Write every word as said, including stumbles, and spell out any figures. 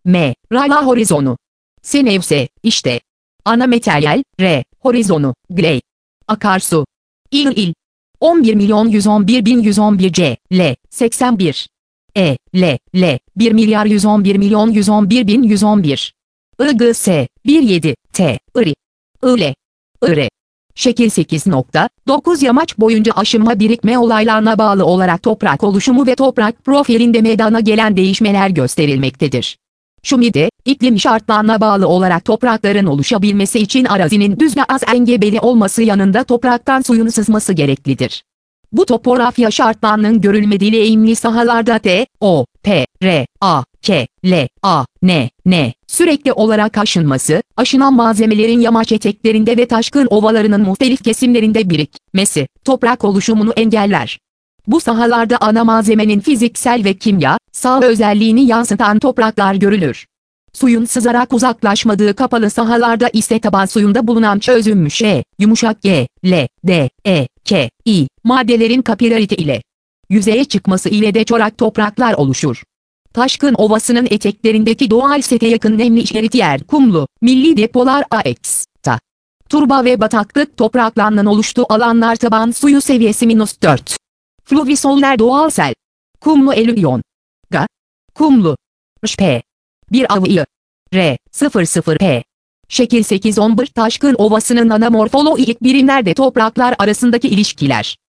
M. Rayla horizonu. Senevse, işte. Ana materyal, R. Horizonu, Gley. Akarsu. İl il. on bir milyon yüz on bir bin yüz on bir C. L. seksen bir. E. L. L. bir milyar yüz on bir milyon yüz on bir bin yüz on bir. I G S. bir yedi. T. I. I. I. Şekil sekiz nokta dokuz yamaç boyunca aşınma birikme olaylarına bağlı olarak toprak oluşumu ve toprak profilinde meydana gelen değişmeler gösterilmektedir. Şumide, iklim şartlarına bağlı olarak toprakların oluşabilmesi için arazinin düz ve az engebeli olması yanında topraktan suyun sızması gereklidir. Bu topografya şartlarının görülmediği eğimli sahalarda T, O, P, R, A, K, L, A, N, N sürekli olarak aşınması, aşınan malzemelerin yamaç eteklerinde ve taşkın ovalarının muhtelif kesimlerinde birikmesi, toprak oluşumunu engeller. Bu sahalarda ana malzemenin fiziksel ve kimyasal özelliğini yansıtan topraklar görülür. Suyun sızarak uzaklaşmadığı kapalı sahalarda ise taban suyunda bulunan çözünmüş E, yumuşak G, L, D, E, K, I maddelerin kapilarite ile yüzeye çıkması ile de çorak topraklar oluşur. Taşkın Ovası'nın eteklerindeki doğal sete yakın nemli içerit yer kumlu, milli depolar A X'ta. Turba ve bataklık topraklarının oluştuğu alanlar taban suyu seviyesi minus dört. Fluvvisoller doğal sel. Kumlu elüvyon. Ga. Kumlu. P. bir avı. R. sıfır sıfır P. Şekil sekiz on bir Taşkın Ovası'nın ana morfolojik birimlerde topraklar arasındaki ilişkiler.